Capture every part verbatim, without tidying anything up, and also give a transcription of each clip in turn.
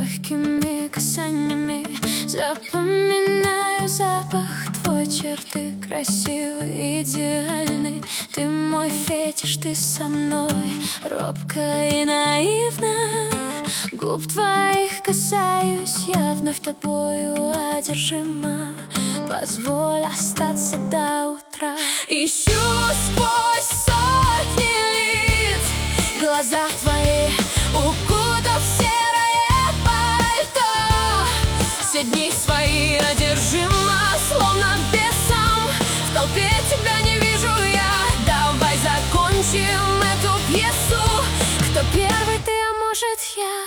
легкими касаниями. Запоминаю запах твой, черты красивый, идеальный. Ты мой фетиш, ты со мной, робко и наивно. Губ твоих касаюсь, я вновь тобою одержима. Позволь остаться до утра. Ищу сквозь сотни лиц глаза твои, укутав в серое пальто. Все дни свои одержима, словно бесом. В толпе тебя не вижу я. Давай закончим эту пьесу. Кто первый, ты, а может я?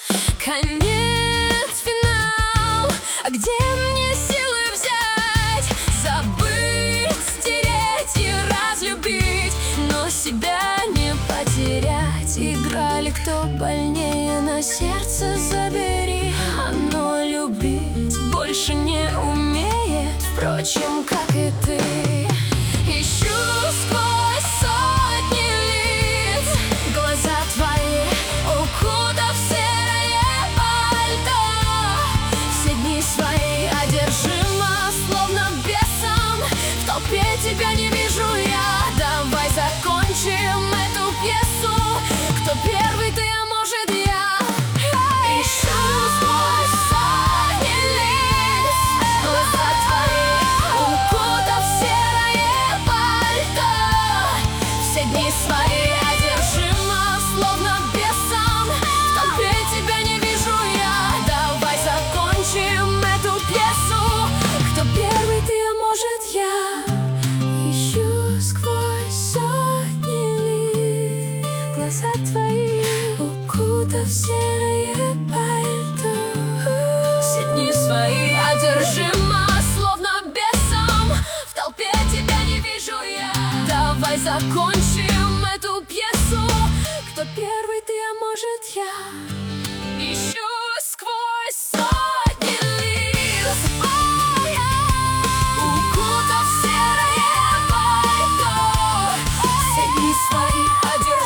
Конец, финал. А где мне силы взять? Забыть, стереть и разлюбить, но себя не потерять. Играли кто больнее, на сердце забери. Оно любить больше не умеет, впрочем, как и ты. Ищу сквозь сотни лиц глаза твои, укутав в серое пальто. Все дни свои одержима, словно бесом. В толпе тебя не вижу я. Давай закончим эту пьесу. Кто первый, ты, а может я? Ищу сквозь сотни лиц глаза твои, укутав в серое пальто. Все дни свои одержима, словно бесом. В толпе тебя не вижу я. Давай закончим эту пьесу. Кто первый, ты, а может я? Ищу сквозь сотни лиц глаза твои, укутав в серое пальто. Все дни свои одержима, словно бесом. В толпе тебя не вижу я. Давай закончим эту пьесу. Кто первый, ты, а может я? Ищу сквозь сотни лиц, укутав в серое пальто. Все дни свои одержима,